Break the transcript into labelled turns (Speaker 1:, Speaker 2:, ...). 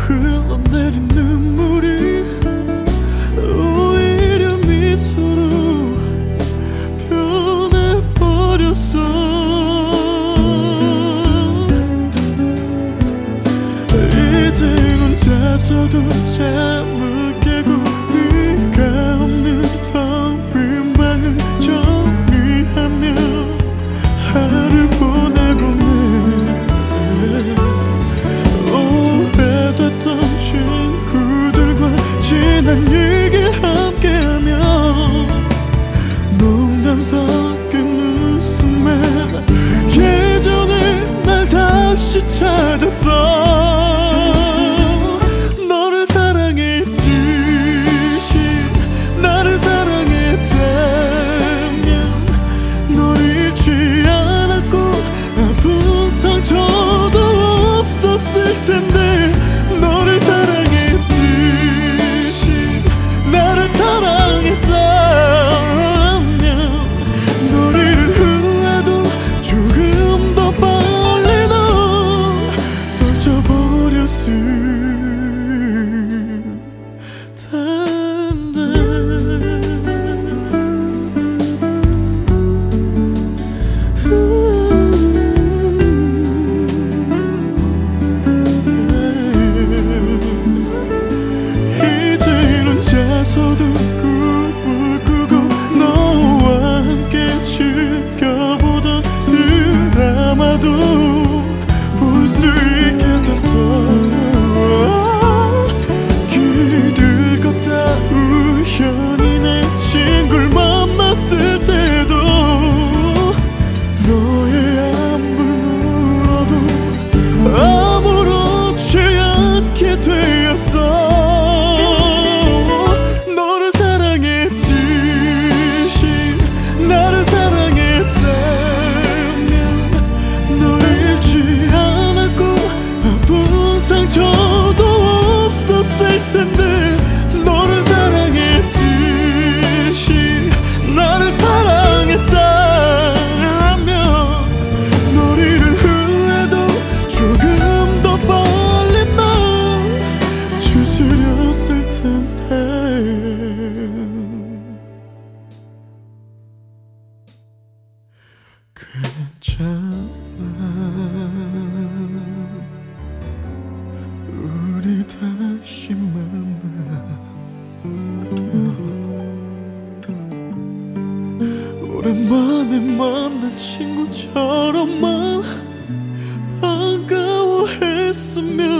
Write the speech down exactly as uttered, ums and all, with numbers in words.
Speaker 1: 흘러내린 눈물이 오히려 미소로 변해버렸어. 이젠 혼자서도 잠을 깨고 네가 없는 텅 빈 방을 정리하며 하루 보내고네. 오래됐던 친구들과 지난 얘기를 함께하며 농담 섞인 웃음에 예전에 날 다시 찾았어. 너를 사랑했듯이 나를 사랑했다면 널 잃지 않았고 아픈 상처도 없었을 텐데. 너를 사랑했듯이 나를 사랑했다면 널 잃은 후에도 조금 더 빨리 널 떨쳐버렸을 텐데. 이제 혼자서도 꿈을 꾸고 너와 함께 즐겨보던 드라마도 볼 수 있게 됐어. 길을 걷다 우연히 내 친구를 만났을 때도 너의 안부를 물어도 아무렇지 않게 되었어. 너를 사랑했듯이 나를 사랑했다면 널 잃지 않았고 아픈 상처도 없었을 텐데. 너를 사랑했듯이 나를 사랑했다면 널 잃은 후에도 조금 더 빨리 널 추스렸을 텐데. 괜찮아, 우리 다시 만나. 오랜만에 만난 친구처럼만 반가워했으면